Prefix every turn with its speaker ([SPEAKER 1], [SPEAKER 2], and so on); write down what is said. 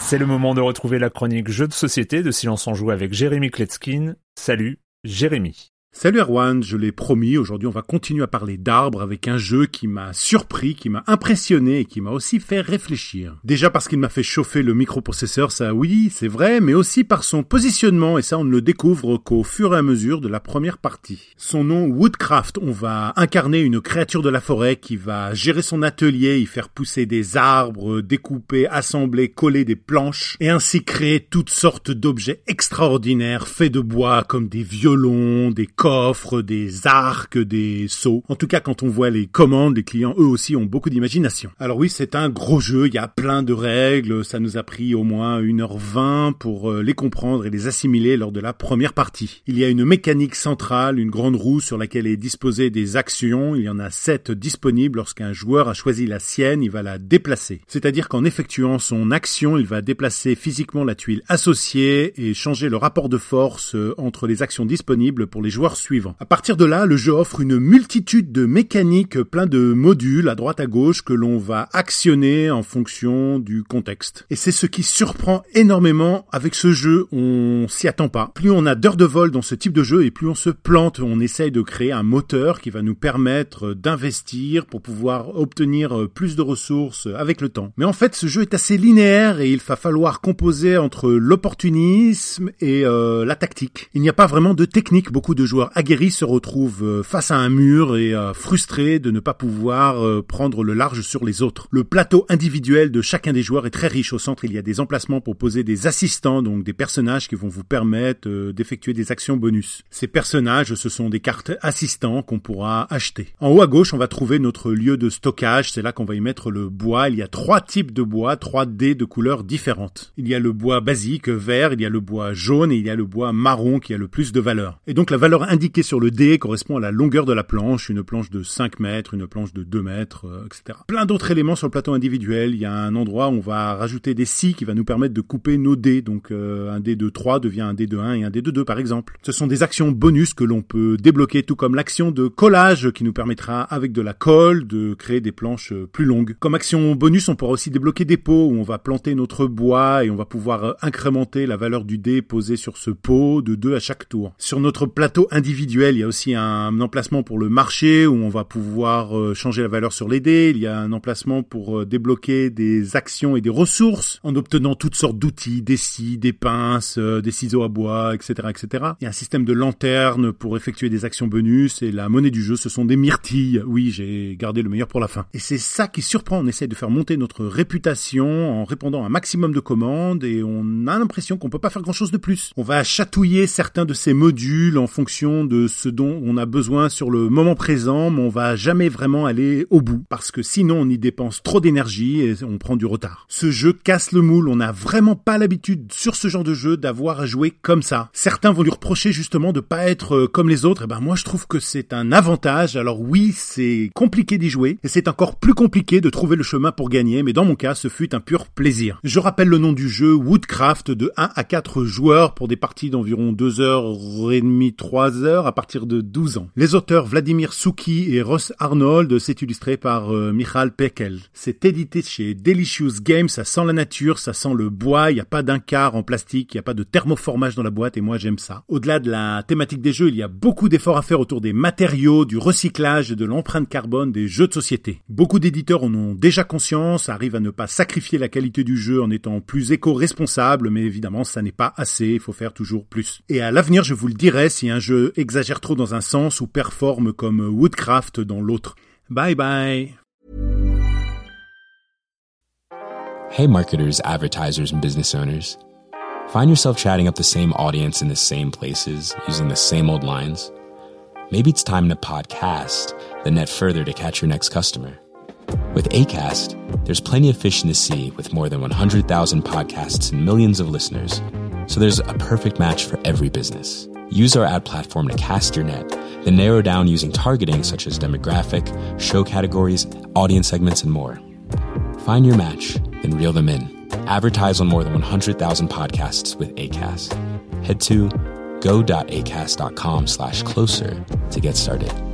[SPEAKER 1] C'est le moment de retrouver la chronique Jeux de société de Silence on Joue avec Jérémy Kletzkin. Salut, Jérémy.
[SPEAKER 2] Salut Erwan, je l'ai promis, aujourd'hui on va continuer à parler d'arbres avec un jeu qui m'a surpris, qui m'a impressionné et qui m'a aussi fait réfléchir. Déjà parce qu'il m'a fait chauffer le microprocesseur, ça oui, c'est vrai, mais aussi par son positionnement, et ça on ne le découvre qu'au fur et à mesure de la première partie. Son nom Woodcraft, on va incarner une créature de la forêt qui va gérer son atelier, y faire pousser des arbres, découper, assembler, coller des planches, et ainsi créer toutes sortes d'objets extraordinaires faits de bois comme des violons, des coffres, des arcs, des seaux. En tout cas, quand on voit les commandes, les clients, eux aussi, ont beaucoup d'imagination. Alors oui, c'est un gros jeu, il y a plein de règles, ça nous a pris au moins 1h20 pour les comprendre et les assimiler lors de la première partie. Il y a une mécanique centrale, une grande roue sur laquelle est disposée des actions, il y en a 7 disponibles. Lorsqu'un joueur a choisi la sienne, il va la déplacer. C'est-à-dire qu'en effectuant son action, il va déplacer physiquement la tuile associée et changer le rapport de force entre les actions disponibles pour les joueurs suivants. À partir de là, le jeu offre une multitude de mécaniques, plein de modules à droite à gauche que l'on va actionner en fonction du contexte. Et c'est ce qui surprend énormément avec ce jeu, on s'y attend pas. Plus on a d'heures de vol dans ce type de jeu et plus on se plante, on essaye de créer un moteur qui va nous permettre d'investir pour pouvoir obtenir plus de ressources avec le temps. Mais en fait, ce jeu est assez linéaire et il va falloir composer entre l'opportunisme et la tactique. Il n'y a pas vraiment de technique, beaucoup de joueurs aguerris se retrouvent face à un mur et frustrés de ne pas pouvoir prendre le large sur les autres. Le plateau individuel de chacun des joueurs est très riche. Au centre, il y a des emplacements pour poser des assistants, donc des personnages qui vont vous permettre d'effectuer des actions bonus. Ces personnages, ce sont des cartes assistants qu'on pourra acheter. En haut à gauche, on va trouver notre lieu de stockage. C'est là qu'on va y mettre le bois. Il y a 3 types de bois, 3 dés de couleurs différentes. Il y a le bois basique, vert, il y a le bois jaune et il y a le bois marron qui a le plus de valeur. Et donc la valeur indiquée sur le dé correspond à la longueur de la planche, une planche de 5 mètres, une planche de 2 mètres, etc. Plein d'autres éléments sur le plateau individuel. Il y a un endroit où on va rajouter des scies qui va nous permettre de couper nos dés. Donc un dé de 3 devient un dé de 1 et un dé de 2 par exemple. Ce sont des actions bonus que l'on peut débloquer, tout comme l'action de collage qui nous permettra avec de la colle de créer des planches plus longues. Comme action bonus, on pourra aussi débloquer des pots où on va planter notre bois et on va pouvoir incrémenter la valeur du dé posé sur ce pot de 2 à chaque tour. Sur notre plateau individuel, il y a aussi un emplacement pour le marché où on va pouvoir changer la valeur sur les dés. Il y a un emplacement pour débloquer des actions et des ressources en obtenant toutes sortes d'outils, des scies, des pinces, des ciseaux à bois, etc., etc. Il y a un système de lanterne pour effectuer des actions bonus et la monnaie du jeu, ce sont des myrtilles. Oui, j'ai gardé le meilleur pour la fin. Et c'est ça qui surprend. On essaie de faire monter notre réputation en répondant à un maximum de commandes et on a l'impression qu'on peut pas faire grand-chose de plus. On va chatouiller certains de ces modules en fonction de ce dont on a besoin sur le moment présent, mais on va jamais vraiment aller au bout, parce que sinon on y dépense trop d'énergie et on prend du retard. Ce jeu casse le moule, on n'a vraiment pas l'habitude sur ce genre de jeu d'avoir à jouer comme ça. Certains vont lui reprocher justement de pas être comme les autres, et ben moi je trouve que c'est un avantage. Alors oui, c'est compliqué d'y jouer, et c'est encore plus compliqué de trouver le chemin pour gagner, mais dans mon cas, ce fut un pur plaisir. Je rappelle le nom du jeu, Woodcraft, de 1 à 4 joueurs pour des parties d'environ 2h30, 3h à partir de 12 ans. Les auteurs Vladimir Souki et Ross Arnold, c'est illustré par Michal Pekel. C'est édité chez Delicious Games, ça sent la nature, ça sent le bois, il n'y a pas d'incar en plastique, il n'y a pas de thermoformage dans la boîte et moi j'aime ça. Au-delà de la thématique des jeux, il y a beaucoup d'efforts à faire autour des matériaux, du recyclage et de l'empreinte carbone des jeux de société. Beaucoup d'éditeurs en ont déjà conscience, arrivent à ne pas sacrifier la qualité du jeu en étant plus éco-responsable, mais évidemment ça n'est pas assez, il faut faire toujours plus. Et à l'avenir, je vous le dirai, si un jeu exagère trop dans un sens ou performe comme Woodcraft dans l'autre. Bye bye.
[SPEAKER 3] Hey marketers, advertisers, and business owners. Find yourself chatting up the same audience in the same places, using the same old lines? Maybe it's time to podcast, then net further to catch your next customer. With Acast, there's plenty of fish in the sea with more than 100,000 podcasts and millions of listeners. So there's a perfect match for every business. Use our ad platform to cast your net, then narrow down using targeting such as demographic, show categories, audience segments, and more. Find your match, then reel them in. Advertise on more than 100,000 podcasts with Acast. Head to go.acast.com/closer to get started.